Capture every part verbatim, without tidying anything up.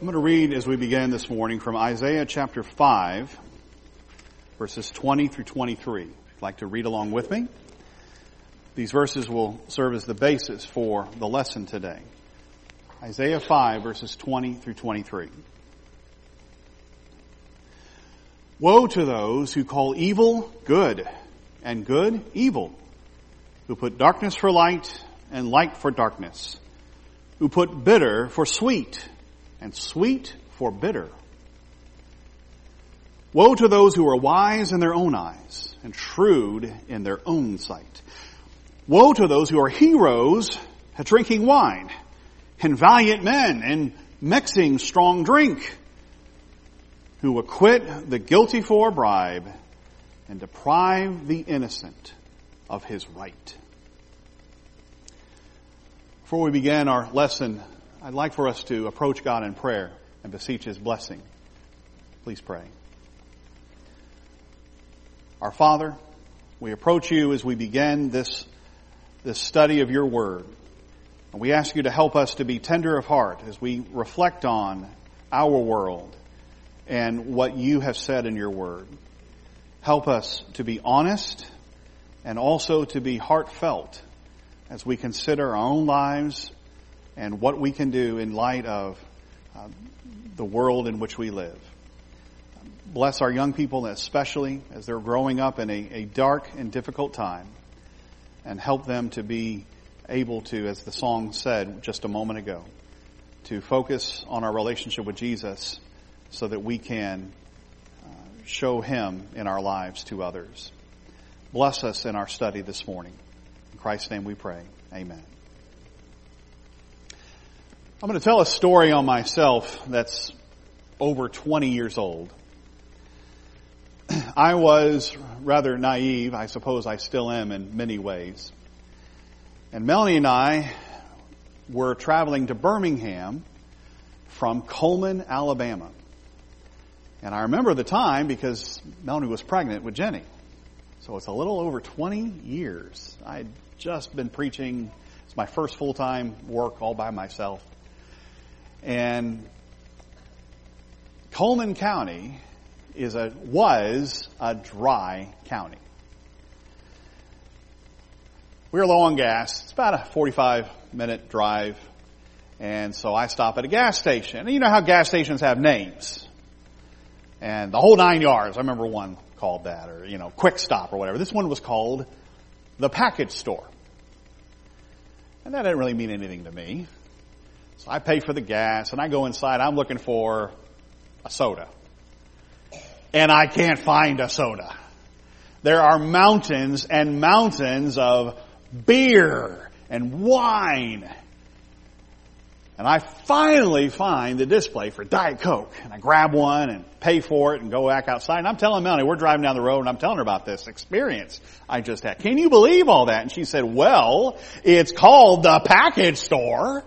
I'm going to read as we begin this morning from Isaiah chapter five, verses twenty through twenty-three. If you'd like to read along with me, these verses will serve as the basis for the lesson today. Isaiah five, verses twenty through twenty-three. Woe to those who call evil good and good evil, who put darkness for light and light for darkness, who put bitter for sweet and sweet for bitter. Woe to those who are wise in their own eyes and shrewd in their own sight. Woe to those who are heroes at drinking wine and valiant men in mixing strong drink, who acquit the guilty for a bribe and deprive the innocent of his right. Before we begin our lesson, I'd like for us to approach God in prayer and beseech His blessing. Please pray. Our Father, we approach You as we begin this, this study of Your Word. And we ask You to help us to be tender of heart as we reflect on our world and what You have said in Your Word. Help us to be honest and also to be heartfelt as we consider our own lives and what we can do in light of uh, the world in which we live. Bless our young people, especially as they're growing up in a, a dark and difficult time, and help them to be able to, as the song said just a moment ago, to focus on our relationship with Jesus so that we can uh, show Him in our lives to others. Bless us in our study this morning. In Christ's name we pray. Amen. I'm going to tell a story on myself that's over twenty years old. I was rather naive. I suppose I still am in many ways. And Melanie and I were traveling to Birmingham from Coleman, Alabama. And I remember the time because Melanie was pregnant with Jenny. So it's a little over twenty years. I'd just been preaching. It's my first full-time work all by myself. And Coleman County is a was a dry county. We were low on gas. It's about a forty-five minute drive. And so I stop at a gas station. And you know how gas stations have names. And the whole nine yards. I remember one called that, or, you know, Quick Stop or whatever. This one was called the Package Store. And that didn't really mean anything to me. So I pay for the gas and I go inside. I'm looking for a soda. And I can't find a soda. There are mountains and mountains of beer and wine. And I finally find the display for Diet Coke. And I grab one and pay for it and go back outside. And I'm telling Melanie, we're driving down the road and I'm telling her about this experience I just had. Can you believe all that? And she said, well, it's called the Package Store.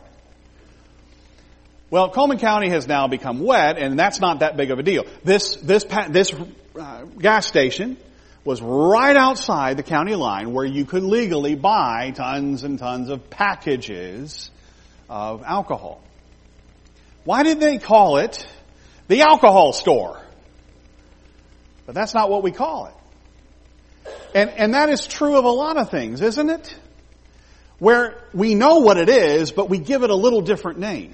Well, Coleman County has now become wet, and that's not that big of a deal. This, this, this uh, gas station was right outside the county line where you could legally buy tons and tons of packages of alcohol. Why did they call it the alcohol store? But that's not what we call it. And, and that is true of a lot of things, isn't it? Where we know what it is, but we give it a little different name.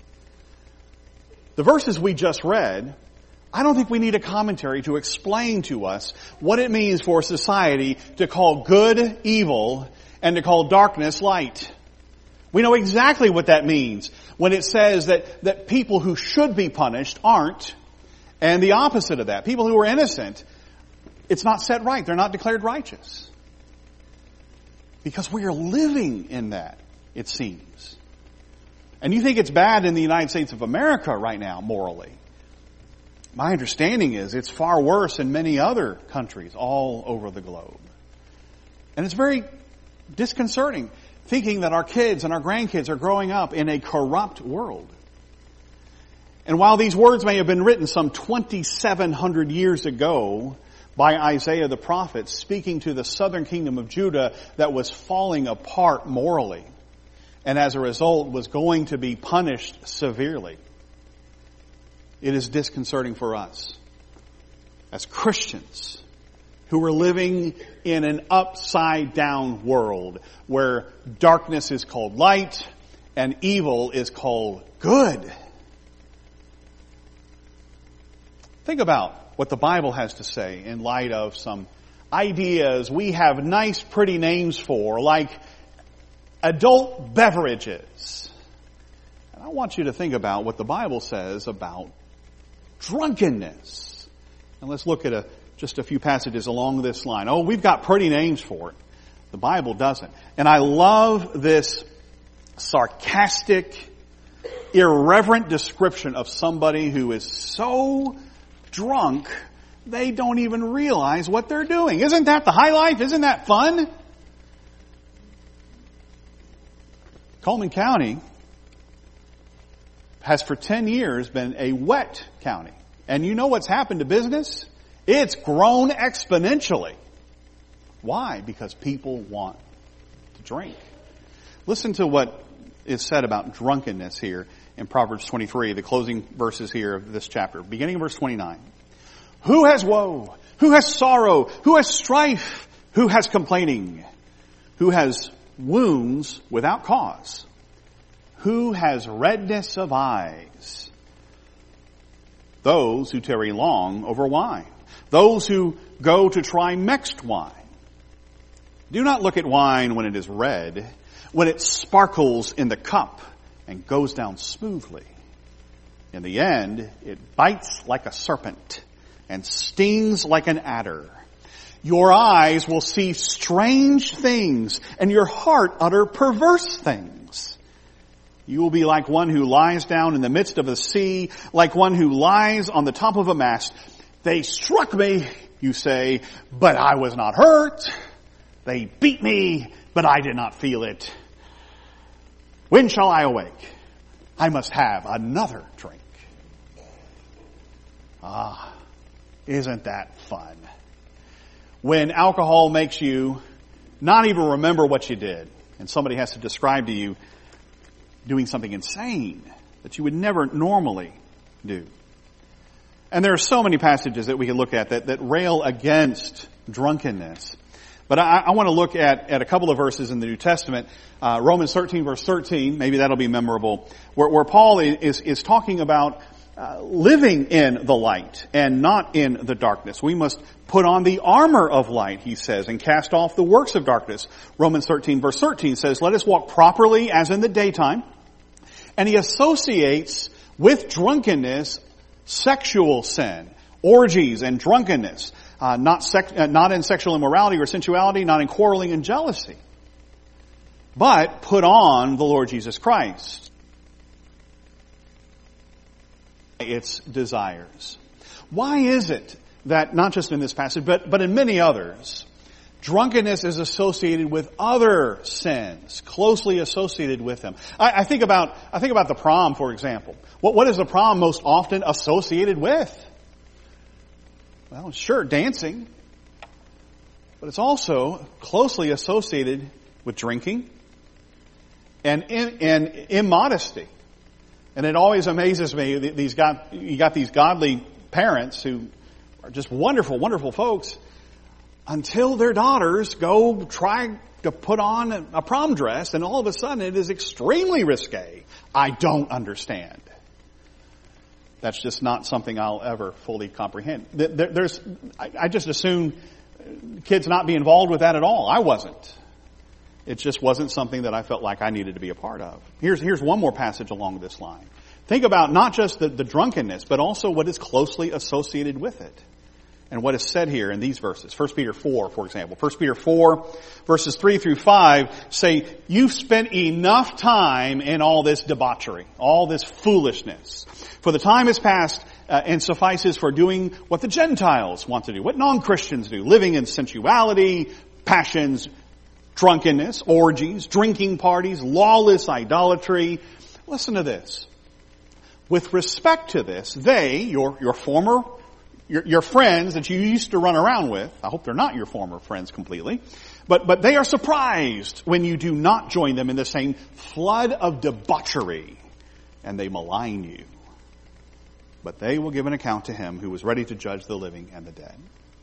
The verses we just read, I don't think we need a commentary to explain to us what it means for society to call good evil and to call darkness light. We know exactly what that means when it says that, that people who should be punished aren't, and the opposite of that. People who are innocent, it's not set right. They're not declared righteous. Because we are living in that, it seems. And you think it's bad in the United States of America right now, morally. My understanding is it's far worse in many other countries all over the globe. And it's very disconcerting thinking that our kids and our grandkids are growing up in a corrupt world. And while these words may have been written some twenty-seven hundred years ago by Isaiah the prophet, speaking to the southern kingdom of Judah that was falling apart morally, and as a result was going to be punished severely, it is disconcerting for us as Christians who are living in an upside down world where darkness is called light and evil is called good. Think about what the Bible has to say in light of some ideas we have nice, pretty names for, like adult beverages. And I want you to think about what the Bible says about drunkenness. And let's look at a, just a few passages along this line. Oh, we've got pretty names for it. The Bible doesn't. And I love this sarcastic, irreverent description of somebody who is so drunk they don't even realize what they're doing. Isn't that the high life? Isn't that fun? Coleman County has for ten years been a wet county. And you know what's happened to business? It's grown exponentially. Why? Because people want to drink. Listen to what is said about drunkenness here in Proverbs twenty-three, the closing verses here of this chapter, beginning of verse twenty-nine. Who has woe? Who has sorrow? Who has strife? Who has complaining? Who has wounds without cause? Who has redness of eyes? Those who tarry long over wine. Those who go to try mixed wine. Do not look at wine when it is red, when it sparkles in the cup and goes down smoothly. In the end, it bites like a serpent and stings like an adder. Your eyes will see strange things, and your heart utter perverse things. You will be like one who lies down in the midst of the sea, like one who lies on the top of a mast. They struck me, you say, but I was not hurt. They beat me, but I did not feel it. When shall I awake? I must have another drink. Ah, isn't that fun? When alcohol makes you not even remember what you did, and somebody has to describe to you doing something insane that you would never normally do. And there are so many passages that we can look at that, that rail against drunkenness. But I, I want to look at, at a couple of verses in the New Testament. Uh, Romans thirteen, verse thirteen, maybe that'll be memorable, where, where Paul is, is talking about uh, living in the light and not in the darkness. We must put on the armor of light, he says, and cast off the works of darkness. Romans thirteen, verse thirteen says, let us walk properly as in the daytime. And he associates with drunkenness sexual sin, orgies and drunkenness, uh, not sex, uh, not in sexual immorality or sensuality, not in quarreling and jealousy, but put on the Lord Jesus Christ. Its desires. Why is it that not just in this passage, but but in many others, drunkenness is associated with other sins, closely associated with them? I, I think about I think about the prom, for example. What what is the prom most often associated with? Well, sure, dancing, but it's also closely associated with drinking and in, and immodesty. And it always amazes me, these got, you got these godly parents who are just wonderful, wonderful folks, until their daughters go try to put on a prom dress, and all of a sudden it is extremely risque. I don't understand. That's just not something I'll ever fully comprehend. There's, I just assume kids not be involved with that at all. I wasn't. It just wasn't something that I felt like I needed to be a part of. Here's, here's one more passage along this line. Think about not just the, the drunkenness, but also what is closely associated with it. And what is said here in these verses. First Peter four, for example. First Peter four, verses three through five say, you've spent enough time in all this debauchery, all this foolishness. For the time is past uh, and suffices for doing what the Gentiles want to do, what non-Christians do, living in sensuality, passions, drunkenness, orgies, drinking parties, lawless idolatry. Listen to this. With respect to this, they, your, your former, your, your friends that you used to run around with, I hope they're not your former friends completely, but, but they are surprised when you do not join them in the same flood of debauchery, and they malign you. but they will give an account to him who was ready to judge the living and the dead.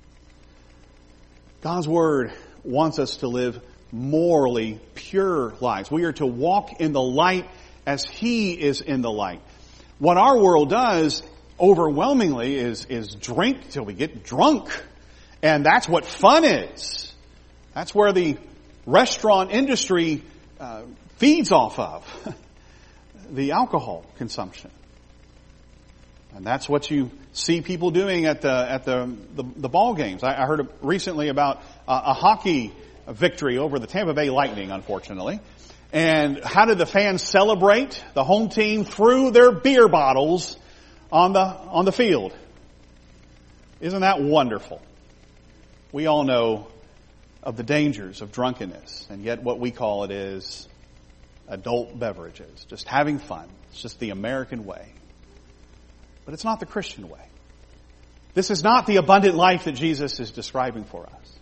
God's Word wants us to live morally pure lives. We are to walk in the light as He is in the light. What our world does overwhelmingly is, is drink till we get drunk. And that's what fun is. That's where the restaurant industry uh, feeds off of. The alcohol consumption. And that's what you see people doing at the at the the, the ball games. I, I heard recently about uh, a hockey victory over the Tampa Bay Lightning, unfortunately. And how did the fans celebrate? The home team threw their beer bottles on the on the field. Isn't that wonderful? We all know of the dangers of drunkenness, and yet what we call it is adult beverages, just having fun. It's just the American way. But it's not the Christian way. This is not the abundant life that Jesus is describing for us.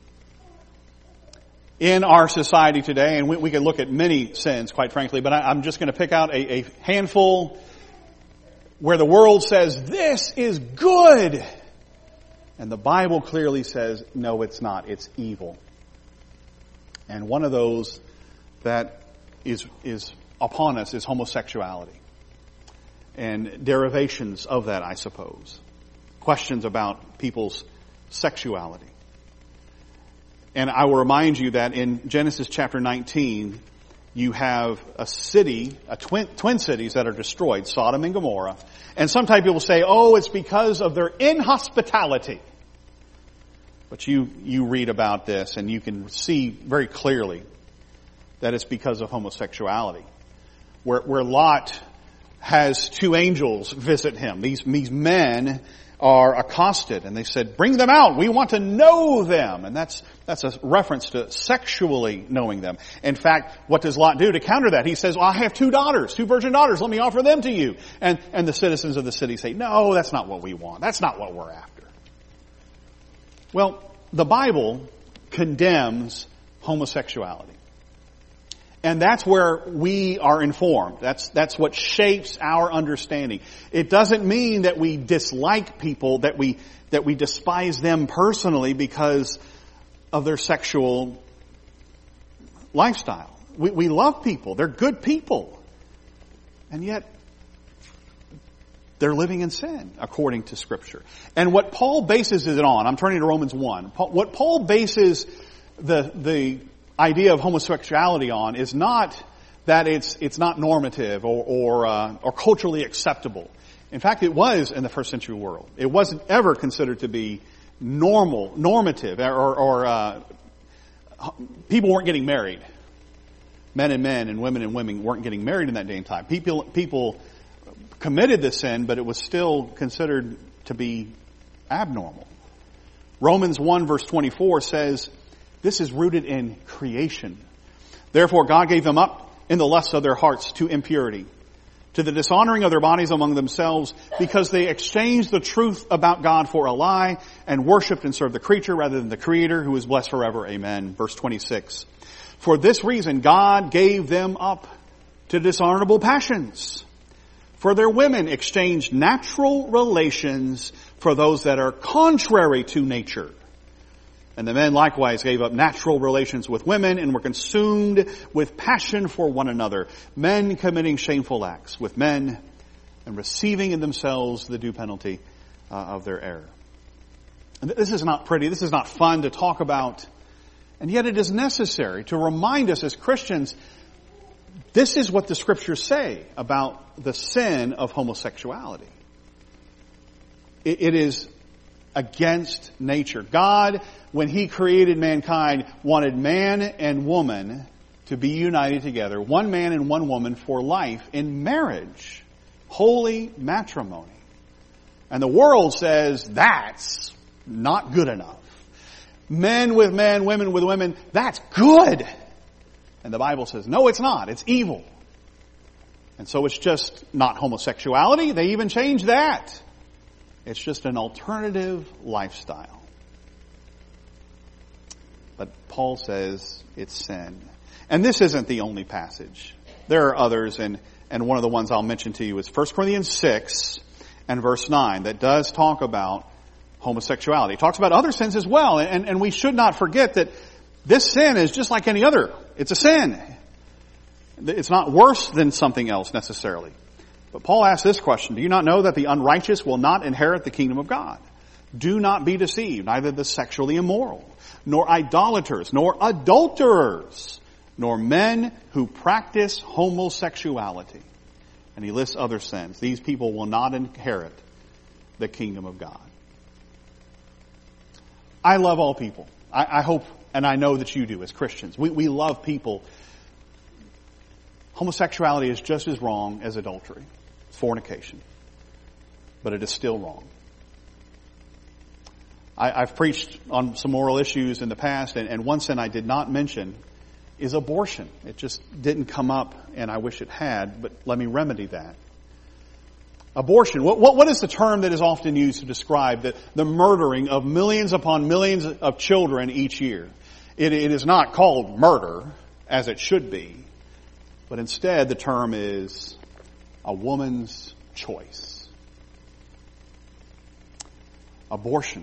In our society today, and we, we can look at many sins, quite frankly, but I, I'm just going to pick out a, a handful where the world says, this is good. And the Bible clearly says, no, it's not. It's evil. And one of those that is, is upon us is homosexuality. And derivations of that, I suppose. Questions about people's sexuality. And I will remind you that in Genesis chapter nineteen, you have a city, a twin, twin cities that are destroyed, Sodom and Gomorrah. And sometimes people say, oh, it's because of their inhospitality. But you, you read about this and you can see very clearly that it's because of homosexuality. Where, where Lot has two angels visit him. These, these men are accosted and they said, bring them out. We want to know them. And that's, that's a reference to sexually knowing them. In fact, what does Lot do to counter that? He says, well, I have two daughters, two virgin daughters. Let me offer them to you. And, and the citizens of the city say, no, that's not what we want. That's not what we're after. Well, the Bible condemns homosexuality. And that's where we are informed. That's, that's what shapes our understanding. It doesn't mean that we dislike people, that we, that we despise them personally because of their sexual lifestyle. We, we love people. They're good people. And yet, they're living in sin, according to Scripture. And what Paul bases it on, I'm turning to Romans one. Paul, what Paul bases the, the, idea of homosexuality on is not that it's it's not normative or or, uh, or culturally acceptable. In fact, it was in the first century world. It wasn't ever considered to be normal, normative, or, or uh, people weren't getting married. Men and men and women and women weren't getting married in that day and time. People people committed the sin, but it was still considered to be abnormal. Romans one verse twenty-four says, this is rooted in creation. Therefore, God gave them up in the lusts of their hearts to impurity, to the dishonoring of their bodies among themselves, because they exchanged the truth about God for a lie and worshipped and served the creature rather than the Creator, who is blessed forever. Amen. Verse twenty-six. For this reason, God gave them up to dishonorable passions. For their women exchanged natural relations for those that are contrary to nature. And the men likewise gave up natural relations with women and were consumed with passion for one another, men committing shameful acts with men and receiving in themselves the due penalty uh, of their error. And this is not pretty. This is not fun to talk about. And yet it is necessary to remind us as Christians, this is what the Scriptures say about the sin of homosexuality. It, it is against nature. God, when He created mankind, wanted man and woman to be united together, one man and one woman for life in marriage, holy matrimony. And the world says that's not good enough. Men with men, women with women, that's good. And the Bible says, no, it's not. It's evil. And so it's just not homosexuality. They even changed that. It's just an alternative lifestyle. But Paul says it's sin. And this isn't the only passage. There are others, and, and one of the ones I'll mention to you is First Corinthians six and verse nine that does talk about homosexuality. It talks about other sins as well, and, and we should not forget that this sin is just like any other. It's a sin. It's not worse than something else necessarily. But Paul asks this question, do you not know that the unrighteous will not inherit the kingdom of God? Do not be deceived, neither the sexually immoral, nor idolaters, nor adulterers, nor men who practice homosexuality. And he lists other sins. These people will not inherit the kingdom of God. I love all people. I, I hope, and I know that you do as Christians. We, we love people. Homosexuality is just as wrong as adultery, fornication. But it is still wrong. I, I've preached on some moral issues in the past, and, and one sin I did not mention is abortion. It just didn't come up, and I wish it had, but let me remedy that. Abortion. What, what, what is the term that is often used to describe the, the murdering of millions upon millions of children each year? It, it is not called murder, as it should be, but instead the term is a woman's choice. Abortion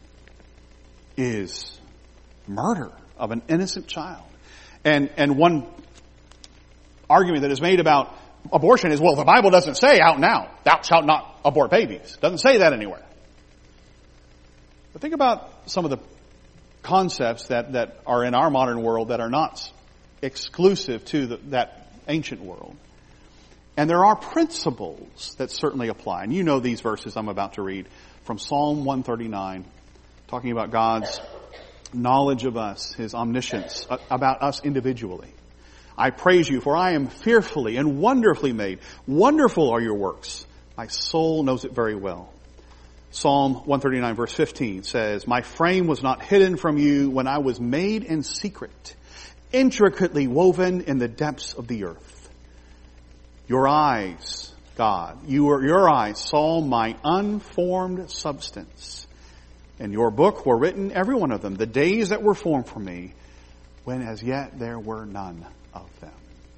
is murder of an innocent child. And, and one argument that is made about abortion is, well, the Bible doesn't say out and out, thou shalt not abort babies. It doesn't say that anywhere. But think about some of the concepts that, that are in our modern world that are not exclusive to the, that ancient world. And there are principles that certainly apply. And you know these verses I'm about to read from Psalm one thirty-nine, talking about God's knowledge of us, His omniscience, about us individually. I praise you, for I am fearfully and wonderfully made. Wonderful are your works. My soul knows it very well. Psalm one thirty-nine verse fifteen says, my frame was not hidden from you when I was made in secret, intricately woven in the depths of the earth. Your eyes, God, your, your eyes saw my unformed substance. In your book were written, every one of them, the days that were formed for me, when as yet there were none of them.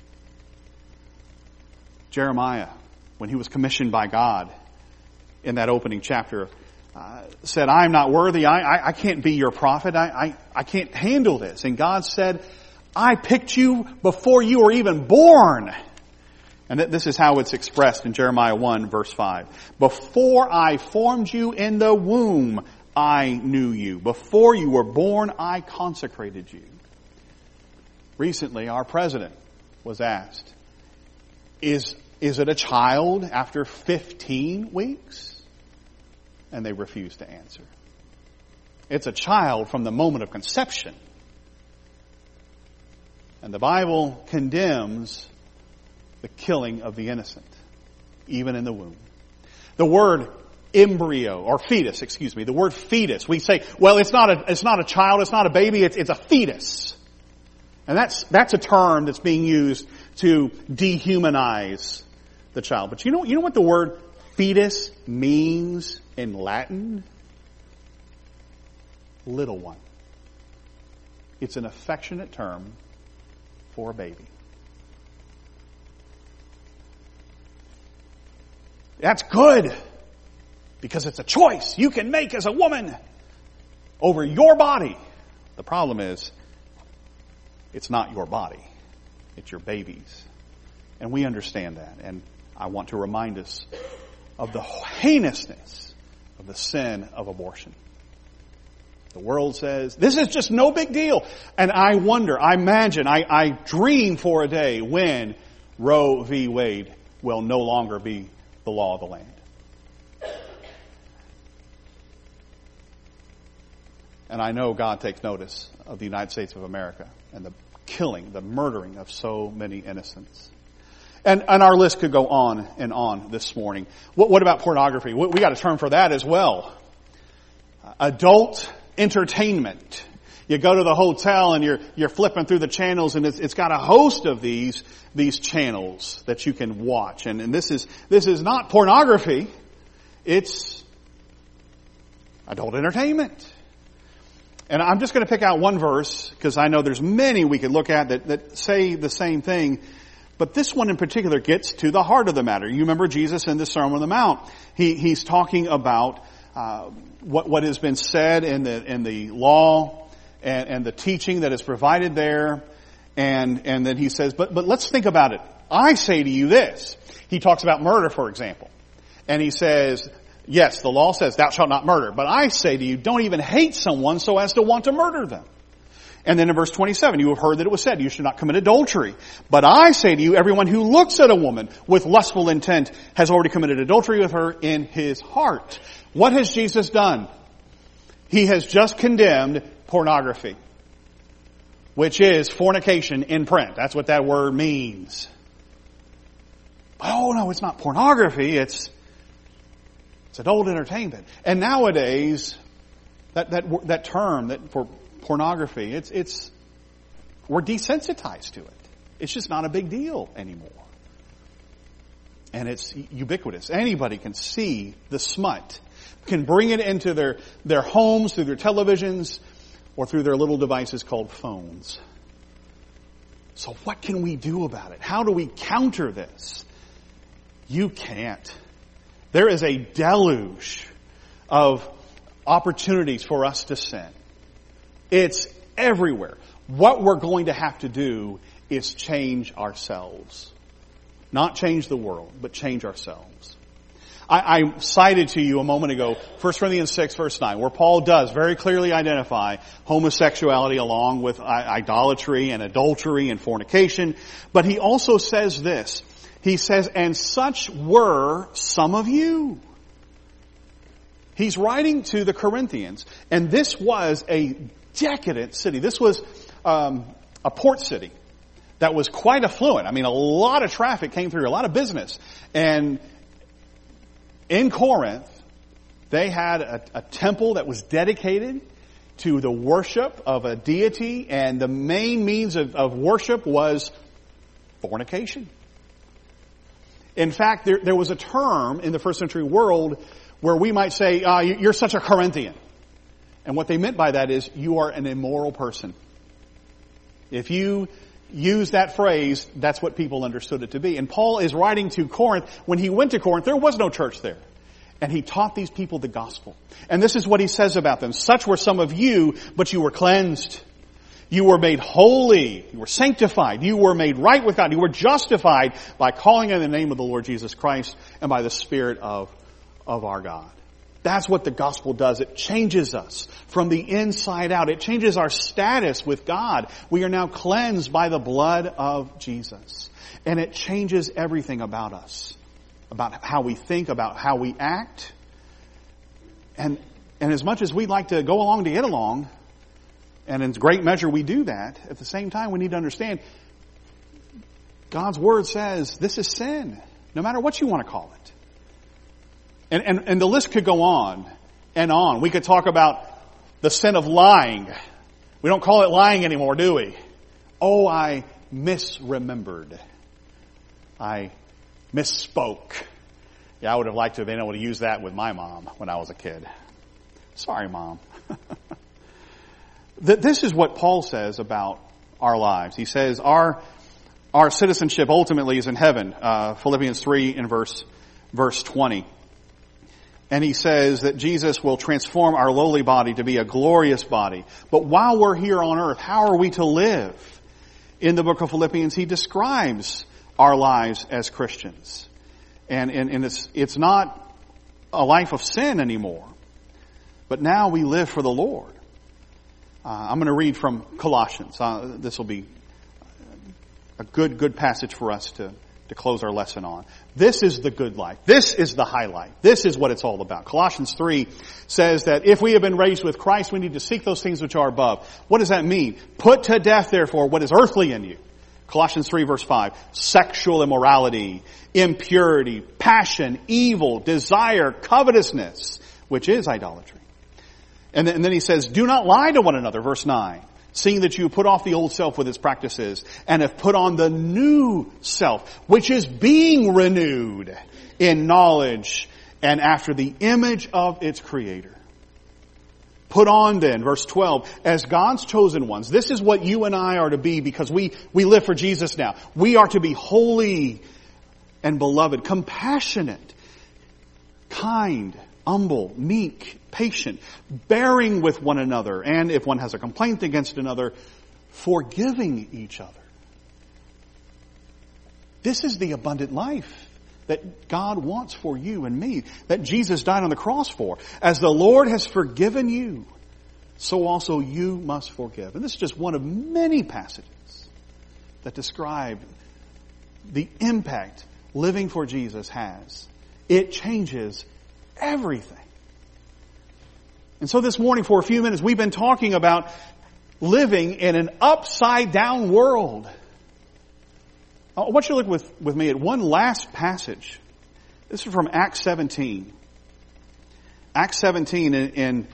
Jeremiah, when he was commissioned by God in that opening chapter, uh, said, I am not worthy. I, I, I can't be your prophet. I, I, I can't handle this. And God said, I picked you before you were even born. And this is how it's expressed in Jeremiah one verse five. Before I formed you in the womb, I knew you. Before you were born, I consecrated you. Recently, our president was asked, is, is it a child after fifteen weeks? And they refused to answer. It's a child from the moment of conception. And the Bible condemns the killing of the innocent, even in the womb. The word embryo, or fetus, excuse me, the word fetus, we say, well, it's not a, it's not a child, it's not a baby, it's, it's a fetus. And that's, that's a term that's being used to dehumanize the child. But you know, you know what the word fetus means in Latin? Little one. It's an affectionate term for a baby. That's good, because it's a choice you can make as a woman over your body. The problem is, it's not your body. It's your baby's. And we understand that. And I want to remind us of the heinousness of the sin of abortion. The world says, this is just no big deal. And I wonder, I imagine, I, I dream for a day when Roe v. Wade will no longer be the law of the land. And I know God takes notice of the United States of America and the killing, the murdering of so many innocents. And, and our list could go on and on this morning. What, what about pornography? We, we got a term for that as well. Uh, adult entertainment. You go to the hotel and you're you're flipping through the channels, and it's, it's got a host of these these channels that you can watch. And, and this is this is not pornography. It's adult entertainment. And I'm just going to pick out one verse, because I know there's many we could look at that, that say the same thing. But this one in particular gets to the heart of the matter. You remember Jesus in the Sermon on the Mount. He, he's talking about uh, what, what has been said in the, in the law and, and the teaching that is provided there. And, and then he says, but, but let's think about it. I say to you this. He talks about murder, for example. And he says, yes, the law says thou shalt not murder. But I say to you, don't even hate someone so as to want to murder them. And then in verse twenty-seven, you have heard that it was said, you should not commit adultery. But I say to you, everyone who looks at a woman with lustful intent has already committed adultery with her in his heart. What has Jesus done? He has just condemned pornography, which is fornication in print. That's what that word means. Oh no, it's not pornography, it's, it's adult entertainment. And nowadays, that, that, that term that for pornography, it's, it's, we're desensitized to it. It's just not a big deal anymore. And it's ubiquitous. Anybody can see the smut, can bring it into their, their homes, through their televisions, or through their little devices called phones. So what can we do about it? How do we counter this? You can't. There is a deluge of opportunities for us to sin. It's everywhere. What we're going to have to do is change ourselves. Not change the world, but change ourselves. I, I cited to you a moment ago, First Corinthians six, verse nine, where Paul does very clearly identify homosexuality along with idolatry and adultery and fornication. But he also says this. He says, and such were some of you. He's writing to the Corinthians, and this was a decadent city. This was um, a port city that was quite affluent. I mean, a lot of traffic came through, a lot of business. And in Corinth, they had a, a temple that was dedicated to the worship of a deity, and the main means of, of worship was fornication. In fact, there, there was a term in the first century world where we might say, uh, you're such a Corinthian. And what they meant by that is you are an immoral person. If you use that phrase, that's what people understood it to be. And Paul is writing to Corinth. When he went to Corinth, there was no church there. And he taught these people the gospel. And this is what he says about them. Such were some of you, but you were cleansed. You were made holy. You were sanctified. You were made right with God. You were justified by calling on the name of the Lord Jesus Christ and by the Spirit of, of our God. That's what the gospel does. It changes us from the inside out. It changes our status with God. We are now cleansed by the blood of Jesus. And it changes everything about us. About how we think, about how we act. And, and as much as we'd like to go along to get along, and in great measure we do that, at the same time we need to understand God's Word says this is sin, no matter what you want to call it. And, and, and the list could go on and on. We could talk about the sin of lying. We don't call it lying anymore, do we? Oh, I misremembered. I misspoke. Yeah, I would have liked to have been able to use that with my mom when I was a kid. Sorry, Mom. This is what Paul says about our lives. He says our our citizenship ultimately is in heaven. Uh, Philippians three in verse verse twenty. And he says that Jesus will transform our lowly body to be a glorious body. But while we're here on earth, how are we to live? In the book of Philippians, he describes our lives as Christians. And, and, and it's, it's not a life of sin anymore. But now we live for the Lord. Uh, I'm going to read from Colossians. Uh, this will be a good, good passage for us to, to close our lesson on. This is the good life. This is the highlight. This is what it's all about. Colossians three says that if we have been raised with Christ, we need to seek those things which are above. What does that mean? Put to death, therefore, what is earthly in you. Colossians three verse five, sexual immorality, impurity, passion, evil, desire, covetousness, which is idolatry. And then, and then he says, do not lie to one another, verse nine, seeing that you put off the old self with its practices and have put on the new self, which is being renewed in knowledge and after the image of its creator. Put on then, verse twelve, as God's chosen ones. This is what you and I are to be because we, we live for Jesus now. We are to be holy and beloved, compassionate, kind, humble, meek, patient, bearing with one another, and if one has a complaint against another, forgiving each other. This is the abundant life that God wants for you and me, that Jesus died on the cross for. As the Lord has forgiven you, so also you must forgive. And this is just one of many passages that describe the impact living for Jesus has. It changes everything. And so this morning, for a few minutes, we've been talking about living in an upside down world. I want you to look with, with me at one last passage. This is from Acts seventeen. Acts seventeen in, in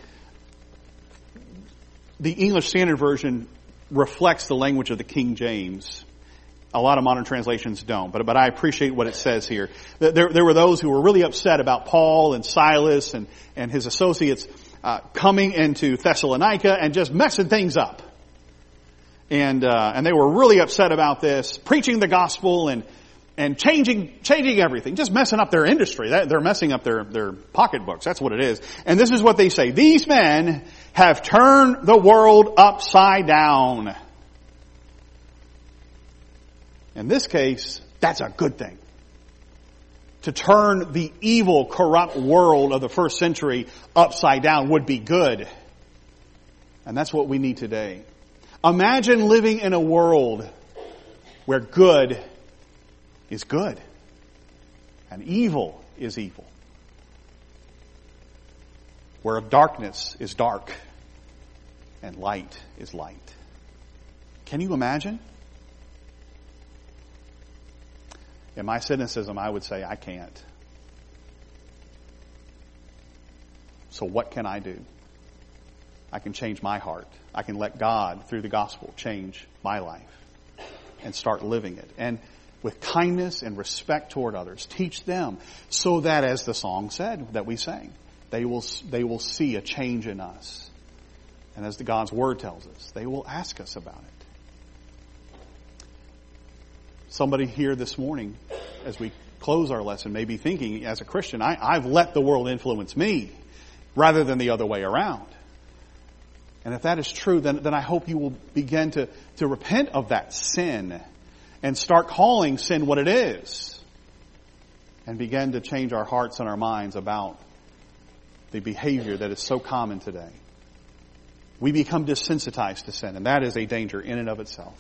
the English Standard Version reflects the language of the King James. A lot of modern translations don't, but, but I appreciate what it says here. There, there were those who were really upset about Paul and Silas and, and his associates uh, coming into Thessalonica and just messing things up. And uh, and they were really upset about this, preaching the gospel and and changing changing everything, just messing up their industry. They're messing up their, their pocketbooks. That's what it is. And this is what they say. These men have turned the world upside down. In this case, that's a good thing. To turn the evil, corrupt world of the first century upside down would be good. And that's what we need today. Imagine living in a world where good is good and evil is evil. Where darkness is dark and light is light. Can you imagine? In my cynicism, I would say I can't. So what can I do? I can change my heart. I can let God, through the gospel, change my life and start living it. And with kindness and respect toward others, teach them so that, as the song said that we sang, they will, they will see a change in us. And as the God's Word tells us, they will ask us about it. Somebody here this morning, as we close our lesson, may be thinking, as a Christian, I, I've let the world influence me rather than the other way around. And if that is true, then, then I hope you will begin to, to repent of that sin and start calling sin what it is and begin to change our hearts and our minds about the behavior that is so common today. We become desensitized to sin, and that is a danger in and of itself.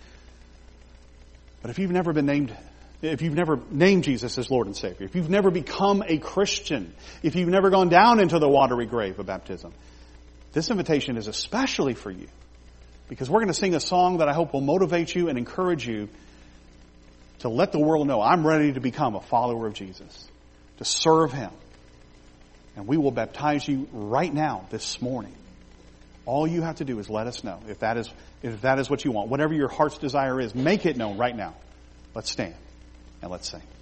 But if you've never been named, if you've never named Jesus as Lord and Savior, if you've never become a Christian, if you've never gone down into the watery grave of baptism, this invitation is especially for you, because we're going to sing a song that I hope will motivate you and encourage you to let the world know I'm ready to become a follower of Jesus, to serve Him. And we will baptize you right now, this morning. All you have to do is let us know if that is, if that is what you want. Whatever your heart's desire is, make it known right now. Let's stand and let's sing.